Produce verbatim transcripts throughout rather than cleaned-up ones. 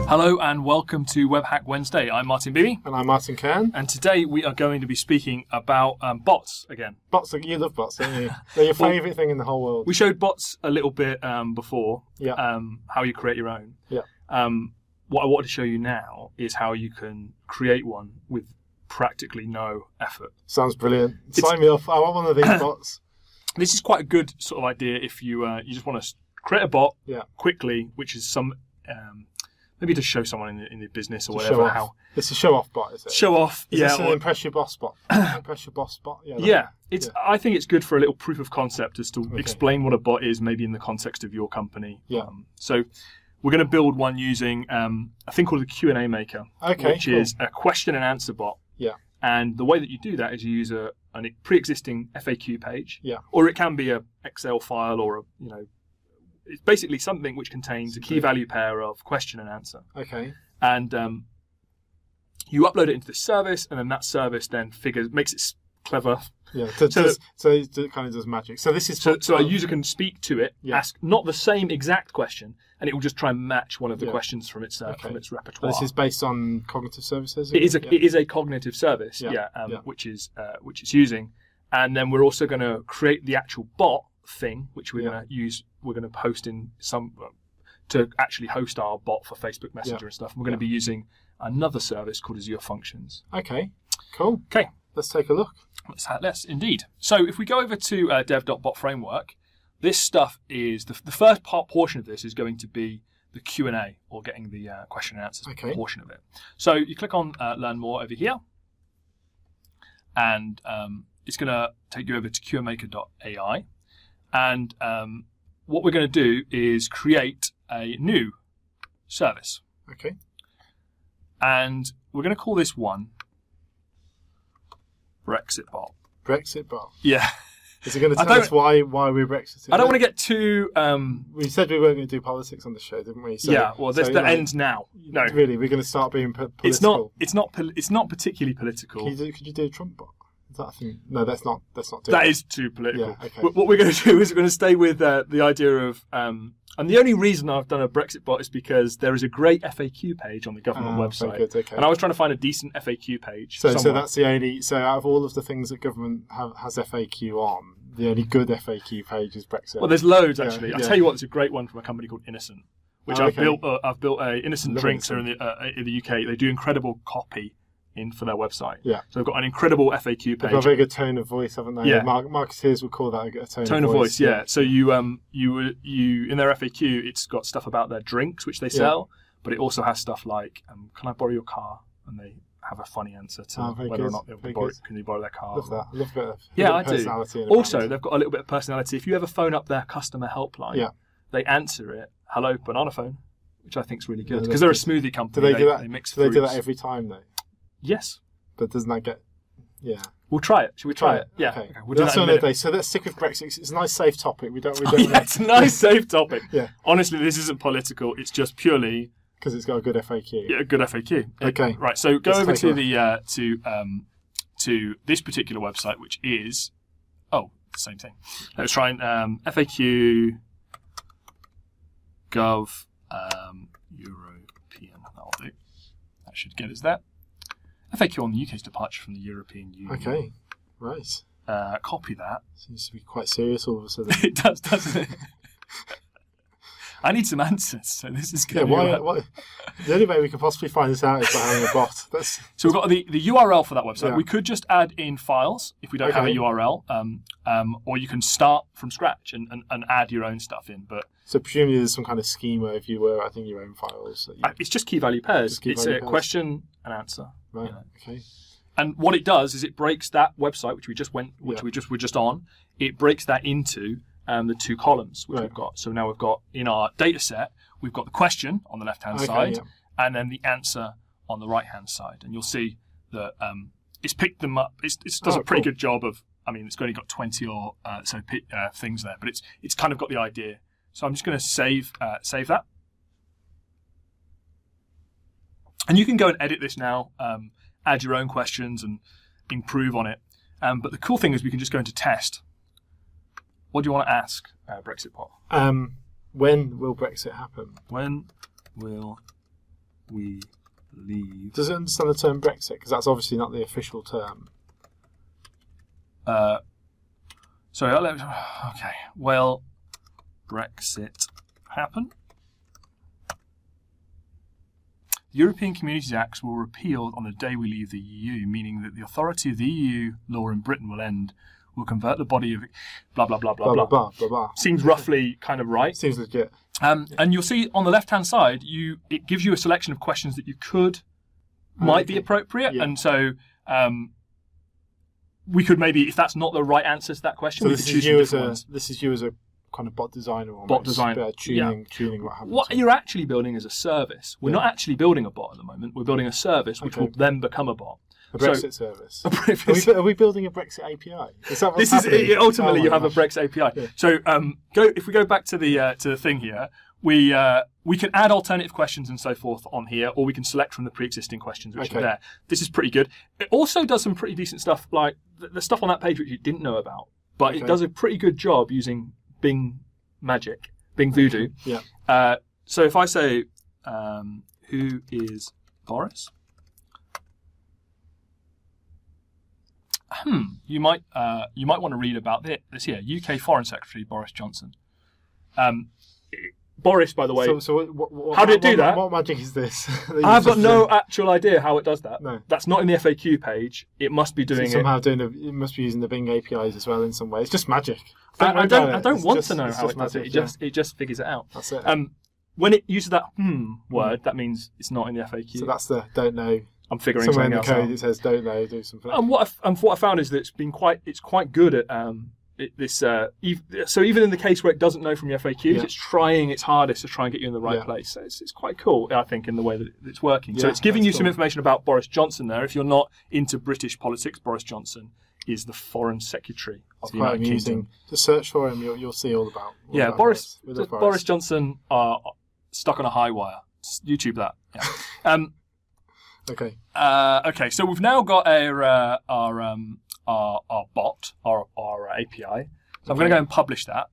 Hello and welcome to WebHack Wednesday. I'm Martin Beebe. And I'm Martin Kern. And today we are going to be speaking about um, bots again. Bots, you love bots, don't you? They're your favourite well, thing in the whole world. We showed bots a little bit um, before, yeah. um, how you create your own. Yeah. Um, what I wanted to show you now is how you can create one with practically no effort. Sounds brilliant. It's, Sign me off. I want one of these bots. This is quite a good sort of idea if you uh, you just want to create a bot yeah. quickly, which is some... Um, Maybe to show someone in the, in the business or to whatever how it's a show-off bot, is it? Show-off, is yeah. Is this an impress your boss bot? Impress your boss bot? Yeah, yeah, it's. Yeah. I think it's good for a little proof of concept as to okay. explain what a bot is, maybe in the context of your company. Yeah. Um, so we're going to build one using um, a thing called the Q and A Maker, okay, which cool. is a question and answer bot. Yeah. And the way that you do that is you use a, a pre-existing F A Q page. Yeah. Or it can be a Excel file or a you know, it's basically something which contains a key value pair of question and answer. Okay. And um, you upload it into this service, and then that service then figures makes it clever. Yeah, so, so, does, so it kind of does magic. So this is so, so a user can speak to it, yeah. ask not the same exact question, and it will just try and match one of the yeah. questions from its uh, okay. from its repertoire. But this is based on cognitive services. It is a yeah. it is a cognitive service, yeah, yeah, um, yeah. which is uh, which it's using, and then we're also going to create the actual bot thing, which we're yeah. going to use. We're going to post in some. Uh, to actually host our bot for Facebook Messenger yeah. and stuff. And we're going yeah. to be using another service called Azure Functions. Okay, cool. Okay. Let's take a look. Let's, let's indeed. So if we go over to uh, dev dot bot framework, this stuff is, the, the first part portion of this is going to be the Q and A, or getting the uh, question and answers okay. portion of it. So you click on uh, Learn More over here, and um, it's going to take you over to Q maker dot A I. And um, what we're going to do is create a new service. Okay. And we're going to call this one Brexit bot. Brexit bot. Yeah. Is it going to tell us why why we're Brexiting? I don't want to get too. Um, we said we weren't going to do politics on the show, didn't we? So, yeah. Well, this so, that like, ends now. No. Really, we're going to start being po- political. It's not. It's not. It's not particularly political. Can you do, could you do a Trump bot? Is that a thing? No, that's not. That's not. That it. is too political. Yeah, okay. What we're going to do is we're going to stay with uh, the idea of. Um, and the only reason I've done a Brexit bot is because there is a great F A Q page on the government oh, website, very good, okay. and I was trying to find a decent F A Q page. So, somewhere. so that's the only. So, out of all of the things that government have, has F A Q on, the only good F A Q page is Brexit. Well, there's loads actually. Yeah, I'll yeah. tell you what, it's a great one from a company called Innocent, which oh, I've okay. built. Uh, I've built a Innocent Love Drinks Innocent. are in the uh, in the U K. They do incredible copy in for their website. Yeah. So they've got an incredible F A Q page. They've got a very good tone of voice, haven't they? Yeah. Mar- marketeers would call that a tone, Tone of of voice. voice, yeah. So you um you you in their F A Q, it's got stuff about their drinks which they sell, yeah. but it also has stuff like, um, can I borrow your car? And they have a funny answer to oh, whether good. or not they very borrow, good. can you borrow their car. Love that. I love a bit of, yeah, a I bit of personality. do. Also, they've got a little bit of personality. If you ever phone up their customer helpline, yeah. they answer it, hello, banana phone, which I think is really good Yeah, because they're a smoothie company. Do they, they do that? They mix do they do fruits. that every time though? Yes. But doesn't that get? Yeah. We'll try it. Should we try, try it? it? Yeah. Okay. okay. We'll do That's that in a another minute. day. So let's stick with Brexit. It's a nice, safe topic. We don't. We Oh, don't. yeah, it's a nice, safe topic. Yeah. Honestly, this isn't political. It's just purely because it's got a good F A Q. yeah, a good F A Q. Okay. It, right. So go Let's over take to a- the uh, to um to this particular website, which is oh the same thing. Let's try and um, F A Q Gov um, European. That'll do. That should get us there. F A Q on the U K's departure from the European Union. Okay. Right. Uh, copy that. Seems to be quite serious all of a sudden. It does, doesn't it? I need some answers, so this is Yeah, going why, to be... why, the only way we can possibly find this out is by having a bot. That's, So we've got the, the U R L for that website. Yeah. We could just add in files if we don't have a Okay. U R L, um, um, or you can start from scratch and, and, and add your own stuff in. But so presumably there's some kind of schema if you were adding your own files. That you, uh, it's just key value pairs. Just key It's value a pairs. question and answer. right. you know. Okay. And what it does is it breaks that website, which we just went, which Yeah. we just were just on. It breaks that into um, the two columns which Right. we've got. So now we've got in our data set, we've got the question on the left hand Okay, side, yeah. and then the answer on the right hand side. And you'll see that um, it's picked them up. It's, it does Oh, a pretty cool. good job of. I mean, it's only got twenty or uh, so pi- uh, things there, but it's it's kind of got the idea. So I'm just going to save uh, save that. And you can go and edit this now, um, add your own questions and improve on it. Um, but the cool thing is we can just go into test. What do you want to ask uh, Brexit Bot? Um, when will Brexit happen? When will we leave? Does it understand the term Brexit? Because that's obviously not the official term. Uh, sorry, I'll let, okay. Will Brexit happen? The European Communities Acts will repeal on the day we leave the E U, meaning that the authority of the E U law in Britain will end. We'll convert the body of blah, blah, blah, blah, Blah, blah. blah, blah, blah, blah. Seems roughly kind of right. Seems legit. Um, and you'll see on the left-hand side, you it gives you a selection of questions that you could, might okay. be appropriate. Yeah. And so um, we could maybe, if that's not the right answer to that question, So we this could is choose you some as different a ones. this is you as a kind of bot designer almost. Bot designer, uh, tuning tuning what happens. What you're actually building is a service. We're Yeah. not actually building a bot at the moment. We're building a service which Okay. will then become a bot. A Brexit So- service. A Are Brexit- we, are we building a Brexit A P I? Is that what's This is happening? it, ultimately Oh you my have a gosh. Brexit A P I. Yeah. So um, go if we go back to the uh, to the thing here, we uh, we can add alternative questions and so forth on here, or we can select from the pre-existing questions which Okay. are there. This is pretty good. It also does some pretty decent stuff, like the, the stuff on that page which you didn't know about, but Okay. it does a pretty good job using Bing Magic, Bing Voodoo. Yeah. Uh, so if I say, um, who is Boris? Hmm. You might uh, you might want to read about this, this here. U K Foreign Secretary Boris Johnson. Um, Boris, by the way, So, so what, what, How did it do what, that? What magic is this? that you've I've got just no done? actual idea how it does that. No. That's not in the F A Q page. It must be So doing it. somehow doing a, it must be using the Bing A P Is as well in some way. It's just magic. I, worry I about don't. it. I don't It's want just- to know it's how it just does it. magic, It just it just figures it out. yeah. That's it. Um, when it uses that hmm word, that means it's not in the F A Q. so that's the don't know. I'm figuring Somewhere in something the else code out. it says don't know, do something. And what I, and what I found is that it's been quite it's quite good at um it, this uh ev- so even in the case where it doesn't know from your F A Qs, Yeah. it's trying its hardest to try and get you in the right Yeah. place. So it's, it's quite cool, I think, in the way that it's working. So Yeah, it's giving that's you some cool. information about Boris Johnson there. If you're not into British politics, Boris Johnson is the Foreign Secretary of It's the quite United amusing. Kingdom. Just search for him, you'll, you'll see all about. all Yeah, about Boris We love Boris Johnson are stuck on a high wire. YouTube that. Yeah. um, Okay. Uh, okay, so we've now got our uh, our, um, our our bot, our our A P I. So I'm going to go and publish that,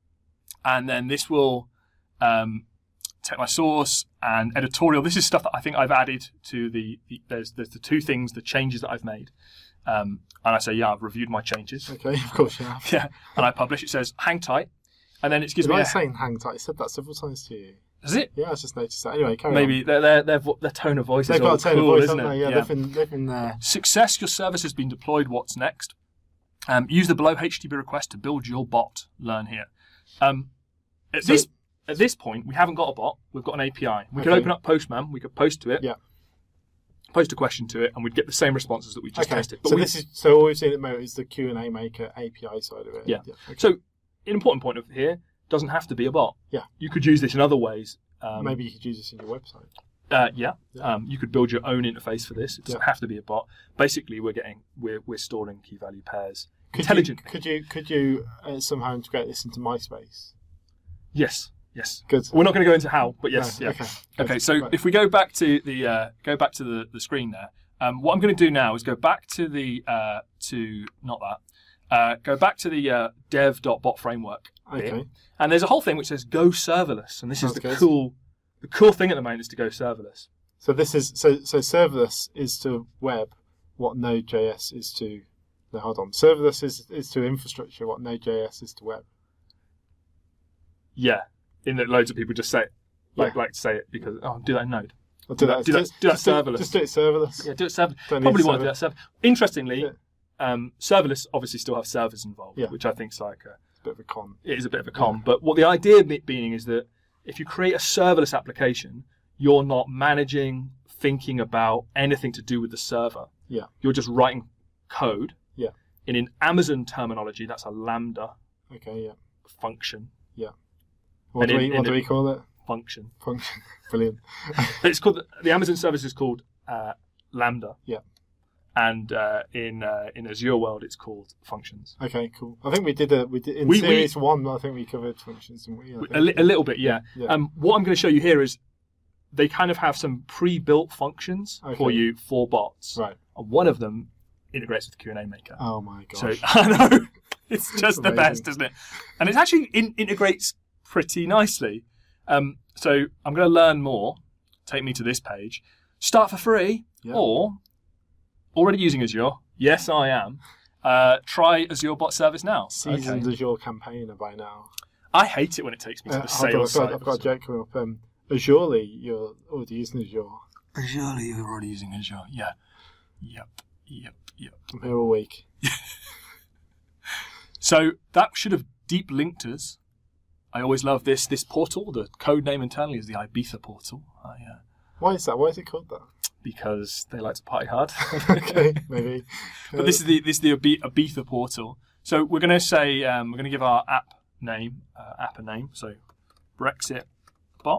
and then this will um, take my source and editorial. This is stuff that I think I've added to the, the there's there's the two things, the changes that I've made, um, and I say yeah, I've reviewed my changes. Okay, of course you have. Yeah, and I publish. It says hang tight, and then it gives Is me I a, saying hang tight? I said that several times to you. is it Yeah, I just noticed that. Anyway, carry maybe on. their their their, vo- their tone of voice They've is all got a tone cool, of voice, isn't haven't it? they? Yeah, they've been, they've been there. Success, your service has been deployed. What's next? Um, use the below H T T P request to build your bot. Learn here. Um, at So- this at this point, we haven't got a bot. We've got an A P I. We could Okay. open up Postman. We could post to it. Yeah. Post a question to it, and we'd get the same responses that we just Okay, tested. But so we, this is so all we've seen at the moment is the Q and A Maker A P I side of it. Yeah. okay. so an important point of here doesn't have to be a bot. Yeah. You could use this in other ways. Um, Maybe you could use this in your website. Uh, yeah, Yeah. Um, you could build your own interface for this. It doesn't Yeah. have to be a bot. Basically, we're getting we're we're storing key value pairs Could intelligently. You, could you could you uh, somehow integrate this into MySpace? Yes, yes. Good. We're not going to go into how, but yes, No, yeah. Okay. Okay, good. so Right. if we go back to the uh, go back to the, the screen there, um, what I'm going to do now is go back to the uh, to not that, uh, go back to the uh, dev.bot framework, bit. Okay. And there's a whole thing which says go serverless, and this is Sounds the good. cool the cool thing at the moment is to go serverless. So this is so so serverless is to web what Node.js is to. No, hold on. Serverless is is to infrastructure what Node.js is to web. Yeah, in that loads of people just say it, like Yeah. like to say it because oh do that in Node. I'll do that. Do that- just, do that just do- serverless. Just do it serverless. Yeah, do it server. Don't need Probably a want to do server. that server. Interestingly, Yeah. um, serverless obviously still have servers involved, Yeah. which I think is like a, It's a bit of a con. it is a bit of a con. But what the idea be- being is that if you create a serverless application, you're not managing, thinking about anything to do with the server. Yeah. You're just writing code. Yeah. And in Amazon terminology, that's a Lambda Okay. Yeah. function. What And do in- we what in do the- we call it? Function. Function. Brilliant. It's called the, the Amazon service is called uh, Lambda. Yeah. And uh, in uh, in Azure world, it's called functions. Okay. Cool. I think we did a we did in We- we- series one. I think we covered functions. And we, I A, think. li- a little bit, yeah. Yeah. Um, what I'm going to show you here is they kind of have some pre-built functions for Okay. you for bots, Right. and one of them integrates with Q and A Maker. Oh my so gosh. I know it's just the Amazing. best, isn't it? And it actually in- integrates pretty nicely. Um, so I'm going to learn more. take me to this page. Start for free, Yeah. or already using Azure. Yes, I am. Uh, try Azure Bot Service now. Seasoned Okay. Azure campaigner by now. I hate it when it takes me to Uh, the hold on, sales I've got, side. I've got a joke coming up. Um, Azurely, you're already using Azure. Azure, you're already using Azure. Yeah. Yep. Yep. Yep. I'm here all week. So that should have deep linked us. I always love this this portal. The code name internally is the Ibiza portal. I, uh, Why is that? Why is it called that? because they like to party hard. Okay, maybe. But this is the this is the Ibi- Ibiza portal. So we're going to say um, we're going to give our app name, uh, app a name. So Brexit bot.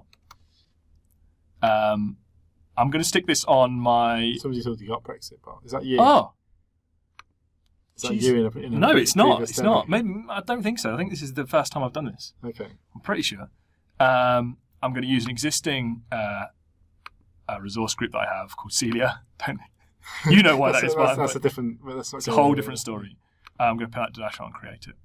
Um, I'm going to stick this on my. Somebody's already got Brexit bot. Is that you? Oh is that jeez. you in a, in a no, pre- it's not. previous It's demo? not. Maybe I don't think so. I think this is the first time I've done this. Okay. I'm pretty sure. Um, I'm going to use an existing uh, uh, resource group that I have called Celia. Don't- you know why that that's is. a, but that's, I'm- that's a different. Well, that's not It's a going whole anywhere. different story. Uh, I'm going to put that to dash on and create it.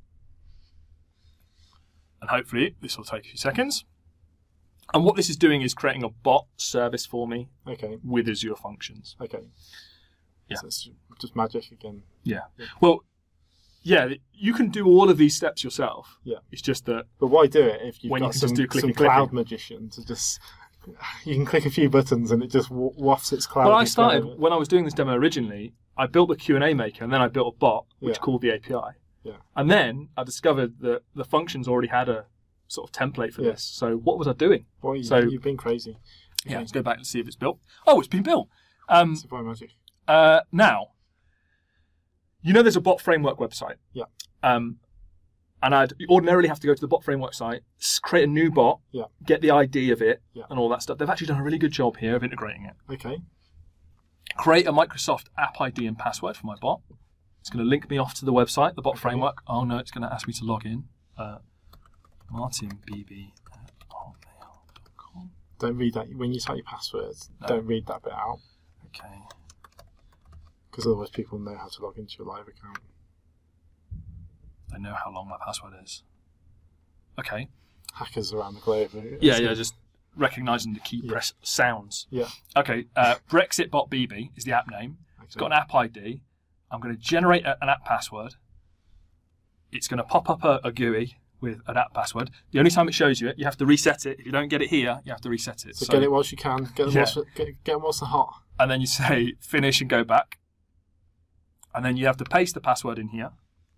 And hopefully this will take a few seconds. And what this is doing is creating a bot service for me Okay. with Azure Functions. Okay. Yeah. So it's just magic again. Yeah. Well, yeah, you can do all of these steps yourself. Yeah. It's just that But why do it if you've When you got can some, just do click some and clicking. cloud magician to just... You can click a few buttons and it just wa- wafts its cloud. Well, I and started cloud. when I was doing this demo originally. I built the Q and A maker, and then I built a bot which Yeah. called the A P I. Yeah. And then I discovered that the functions already had a sort of template for Yeah. this. So what was I doing? Boy, you, so- you've been crazy. Yeah, let's go back and see if it's built. Oh, it's been built. Um, It's by magic. uh, now, you know, there's a bot framework website. Yeah. Um, and I'd ordinarily have to go to the bot framework site, s- create a new bot, Yeah. get the I D of it, Yeah. and all that stuff. They've actually done a really good job here of integrating it. Okay. Create a Microsoft app I D and password for my bot. It's going to link me off to the website, the bot framework. Oh no, it's going to ask me to log in. Uh, Martin B B at hotmail dot com. Don't read that. When you type your password, No. don't read that bit out. Okay. Because otherwise people know how to log into your live account. They know how long my password is. Okay. Hackers around the globe. Yeah, yeah, just recognising the key press sounds. Yeah. Okay, uh, Brexit bot B B is the app name. It's got an app I D. I'm going to generate a, an app password. It's going to pop up a, a G U I with an app password. The only time it shows you it, you have to reset it. If you don't get it here, you have to reset it. So, get it whilst you can. Get them, Yeah. whilst, get, get them whilst they're hot. And then you say finish and go back. And then you have to paste the password in here.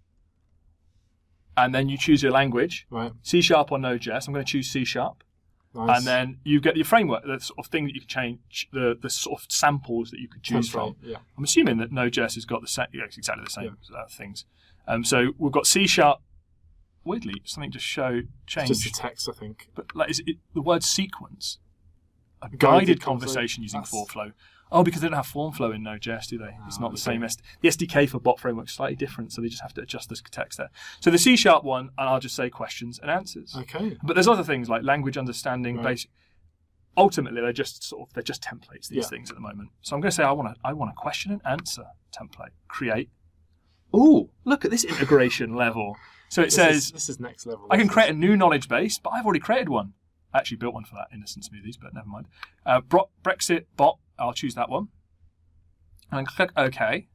And then you choose your language, Right. C Sharp or Node.js. I'm going to choose C Sharp. Nice. And then you get your framework, the sort of thing that you can change, the, the sort of samples that you could choose Template, from. Yeah. I'm assuming that Node.js has got the same, yeah, it's exactly the same uh, things. Um, so we've got C Sharp. Weirdly, something just show change. Just the text, I think. But like, is it the word sequence? A guided, Guided conversation using That's- FormFlow. Oh, because they don't have FormFlow in Node.js, do they? It's Oh, not the okay. same. S- the S D K for bot framework is slightly different, so they just have to adjust this text there. So the C Sharp one, and I'll just say questions and answers. Okay. But there's other things like language understanding, Right. basic. Ultimately, they're just sort of they're just templates. These Yeah. things at the moment. So I'm going to say I want a I want a question and answer template. Create. Ooh, look at this integration level. So it This says is, this is next level. I can This create a new knowledge base, but I've already created one. I actually built one for that, Innocent Smoothies, but never mind. Uh, Bro- Brexit bot. I'll choose that one. And click OK.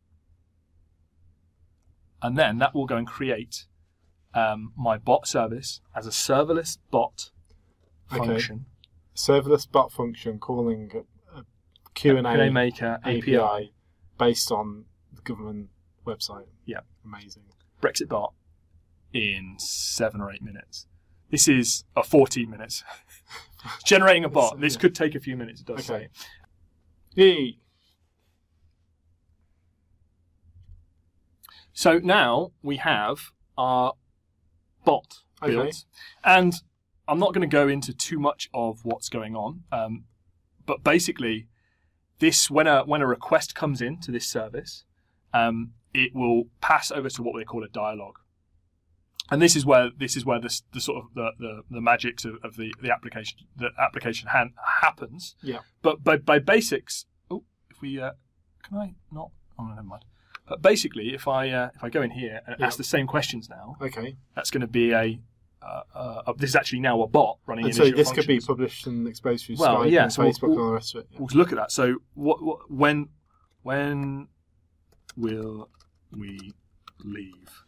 And then that will go and create um, my bot service as a serverless bot Okay. function. is serverless bot function calling a, a Q and Q and A A maker A P I A P I. based on the government website. Yeah. Amazing. Brexit bot in seven or eight minutes. This is uh, fourteen minutes. Generating a bot. This Yeah. could take a few minutes, it does Okay. say. Yay. So now we have our bot built. Okay. And I'm not going to go into too much of what's going on, um, but basically, this when a when a request comes in to this service, um, it will pass over to what they call a dialogue. And this is where this is where this the sort of the the, the magics of, of the, the application the application han- happens. Yeah. But by by basics, oh, if we uh, can I not? Oh, never mind. But basically, if I uh, if I go in here and Yeah. ask the same questions now, Okay. that's going to be a uh, uh, this is actually now a bot running. And in so Azure this Functions. could be published and exposed through Well, Skype yeah, and so we'll- Facebook and we'll- all the rest of it. Yeah. We'll look at that. So what, what when when will we leave?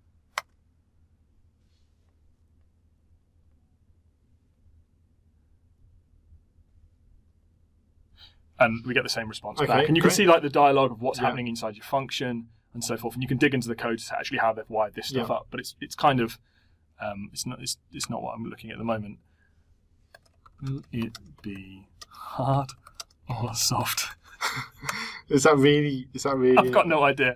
And we get the same response Okay, back. And you can great. see like the dialogue of what's Yeah. happening inside your function and so forth. And you can dig into the code to actually how they've wired this stuff Yeah. up. But it's it's kind of um, it's not it's, it's not what I'm looking at at the moment. Will it be hard or soft? Is that really? Is that really? I've got no idea.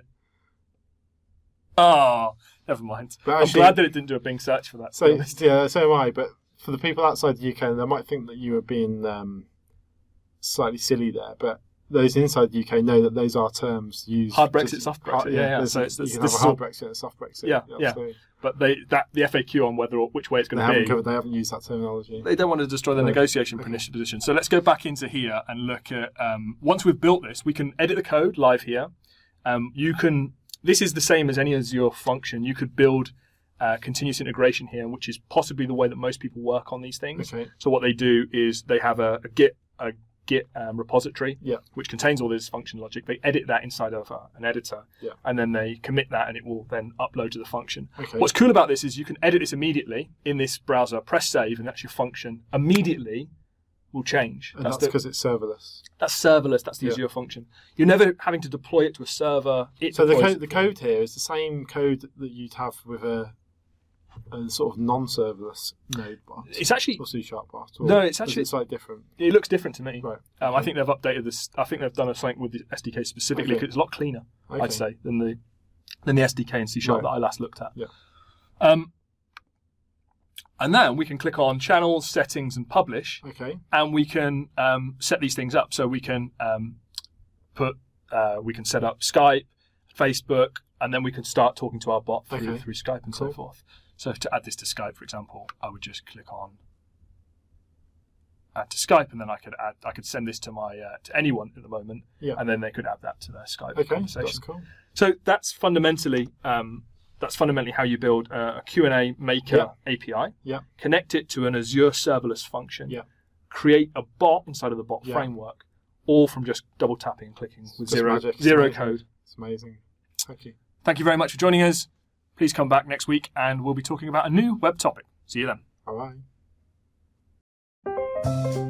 Oh, never mind. But I'm actually- glad that it didn't do a Bing search for that. to So be honest. yeah, so am I. But for the people outside the U K, they might think that you were being um, slightly silly there. But those inside the U K know that those are terms used. Hard Brexit, just- soft hard- Brexit, yeah, yeah. there's- So it's- you it's- can this have is a hard all- Brexit and a soft Brexit. Yeah, yeah. absolutely. But they that the F A Q on whether or which way it's They going to haven't be. covered. They haven't used that terminology. They don't want to destroy the No. negotiation Okay. position. So let's go back into here and look at, um, once we've built this, we can edit the code live here. Um, you can, this is the same as any Azure function. You could build uh, continuous integration here, which is possibly the way that most people work on these things. Okay. So what they do is they have a, a Git, a Git um, repository, Yeah. which contains all this function logic. They edit that inside of uh, an editor, Yeah. and then they commit that, and it will then upload to the function. Okay. What's cool about this is you can edit this immediately in this browser, press save, and that's your function. Immediately will change. And That's, that's the, because it's serverless. that's serverless. That's the Yeah. Azure function. You're never having to deploy it to a server. It So the deploys code, the code here is the same code that you'd have with a, a sort of non-serverless node bot It's actually or C sharp bot. Or No, it's is actually- it slightly different. it looks different to me. Right. Um, I Okay. think they've updated this. I think they've done a something with the S D K specifically Okay. because it's a lot cleaner. Okay. I'd say than the than the S D K and C sharp Right. that I last looked at. Yeah. Um, and then we can click on channels, settings, and publish. Okay. And we can um, set these things up. So we can um, put, uh, we can set up Skype, Facebook, and then we can start talking to our bot through, Okay. through Skype and so Cool. forth. So to add this to Skype, for example, I would just click on add to Skype, and then I could add, I could send this to my uh, to anyone at the moment, Yeah. and then they could add that to their Skype Okay. conversation. That's cool. So that's fundamentally um, that's fundamentally how you build a, a Q and A Maker Yeah. A P I. Yeah. Connect it to an Azure serverless function. Yeah. Create a bot inside of the bot Yeah. framework, all from just double tapping and clicking with Just zero magic. It's zero amazing. code. It's amazing. Thank you. Thank you very much for joining us. Please come back next week, and we'll be talking about a new web topic. See you then. All right.